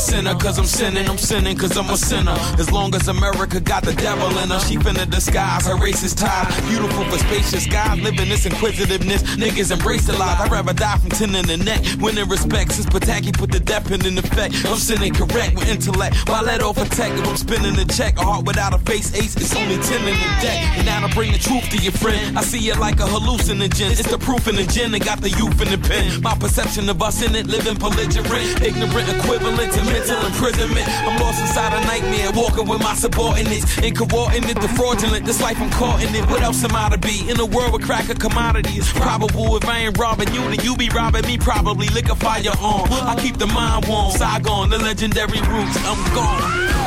sinner, cause I'm sinning cause I'm a sinner. As long as America got the devil in her, she finna disguise her racist ties. Beautiful but spacious guys living this inquisitiveness. Niggas embrace the lies. I'd rather die from 10 in the neck. Winning respect since Pataki put the death pen in effect. I'm sinning correct with intellect. Why let off a tech if I'm spinning the check? A heart without a face, ace, it's only 10 in the deck. And now to bring the truth to your friend, I see it like a hallucinogen. It's the proof in the gin that got the youth in the pen. My perception of us in it, living belligerent, ignorant equivalent to mental imprisonment. I'm lost inside a nightmare, walking with my subordinates, incoordinate, the fraudulent, this life I'm caught in it. What else am I to be? In a world with crack a commodity, it's probable if I ain't robbing you, then you be robbing me, probably. Lick a fire on, I keep the mind warm. Saigon, the legendary roots, I'm gone.